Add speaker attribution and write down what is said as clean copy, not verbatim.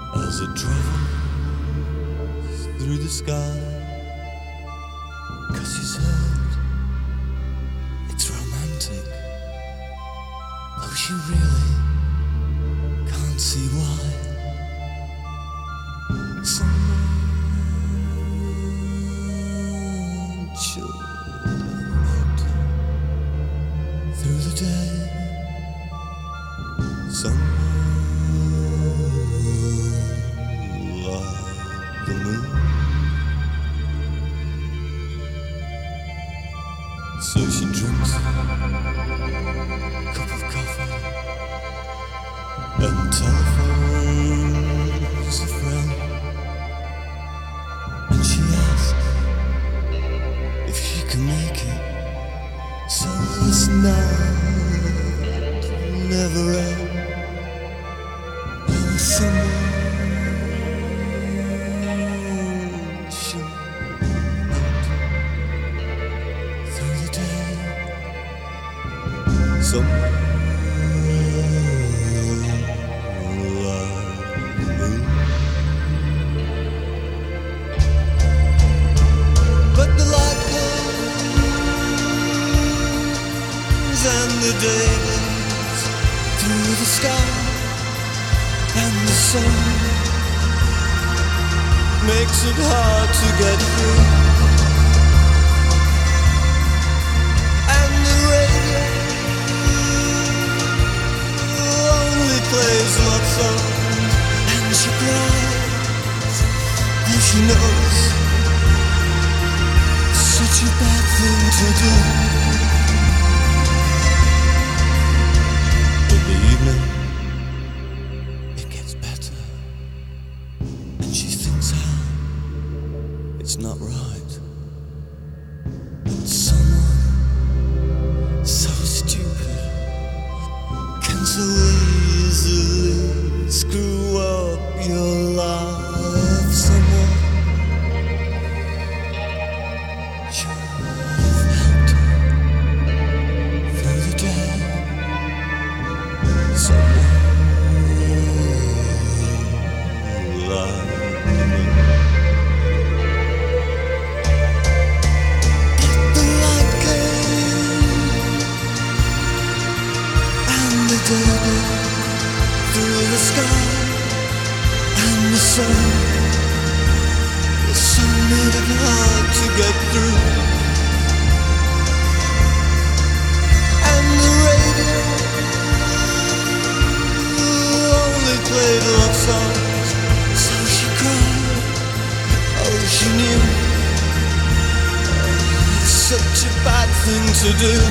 Speaker 1: as it travels through the sky. 'Cause she's heard it's romantic, though she really can't see why. Someone should have helped her through the day. Someone like the moon. So she drinks a cup of coffee and telephones a friend, and she asks if she can make it so this night will never end. Oh, someone should help through the day. Someone like the moon. But the light comes and the day goes through the sky, and the sun makes it hard to get through. And the radio only plays love songs, and she cries, though she knows it's such a bad thing to do. In the evening it gets better, and she thinks how it's not right that someone so stupid can so easily screw up your life. Someone should have helped her through the day. Someone like the moon. The light came and the day broke through the sky, and the sun made it hard to get through. And the radio only played love songs, so she cried. Oh, she knew it's such a bad thing to do.